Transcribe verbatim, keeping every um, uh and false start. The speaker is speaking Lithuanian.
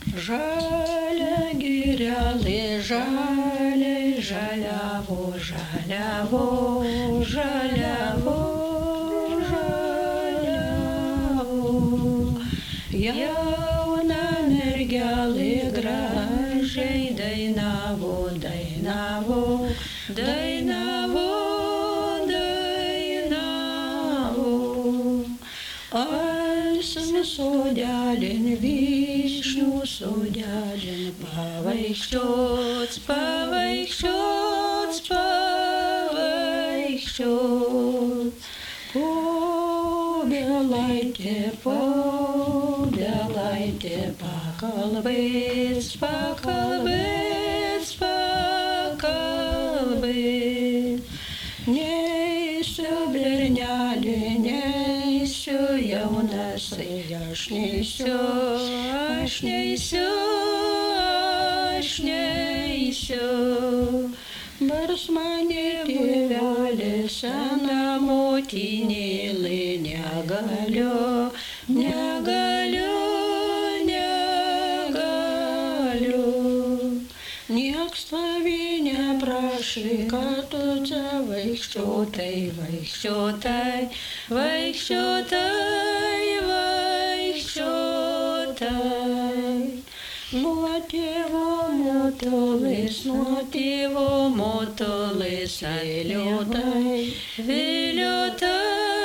Žalia girelė, žaliai, žaliavo, žaliavo, žaliavo, žaliavo. Jauna mergelė gražiai dainavo, dainavo, dainavo, dainavo. Alsam sodelin, vyšnių sodelin, pavaikščiot, pavaikščiot, pavaikščiot. Pobelaitė, pobelaitė, pakalbės, pakalbės, pakalbės. Neisiu bernelį, neisiu jaunasai, aš neisiu, aš neisiu, aš neisiu. Bars mane tėvelė, sena motinėlė, negaliu, negaliu, negaliu. Nieks tavi neprašai, kad tu čia vaikščiotai, vaikščiotai, vaikščiotai, vaikščiotai. Nuo tėvo motulės, nuo tėvo motulės, viliotai, viliotai.